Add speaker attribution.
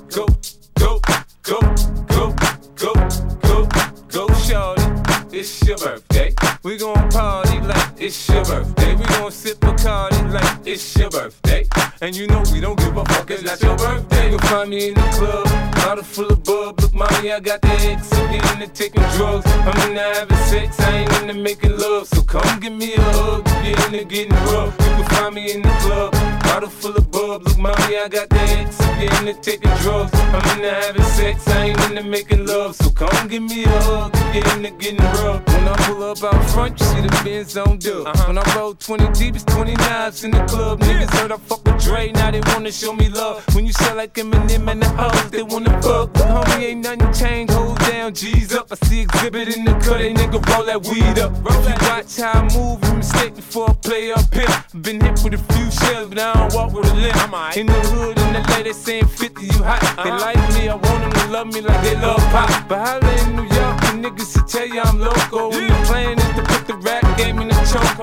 Speaker 1: go, go, go, go, go, go, go, shorty. It's your birthday. We gon' party like it's your birthday. We gon' sip Bacardi like it's your birthday. And you know we don't give a fuck, it's not your birthday. You'll find me in the club, bottle full of bub. Look, mommy, I got the X, I'm into taking drugs. I'm into having sex, I ain't into making love. So come give me a hug, if you're into getting rough. You can find me in the club, bottle full of bub. Look, mommy, I got the X, I'm into taking drugs. I'm into having sex, I ain't into making love. So come give me a hug, if you're into getting rough. When I pull up out front, you see the Benz on dub. When I roll 20 deep, it's 29s in the club. Niggas heard I fuck with Dre, now they wanna show me love. When you sell like Eminem and the hoes, they wanna fuck. But homie, ain't nothing changed, hold down, G's up. I see exhibit in the cut, they nigga roll that weed up. If you watch how I move, you mistake before I play up here. Been hit with a few shells, but I don't walk with a limp. In the hood, in the lady saying 50, you hot. They like me, I want them to love me like they love pop. But holla in New York, the niggas to tell you I'm local. When the plan is to put the rap game in the choke.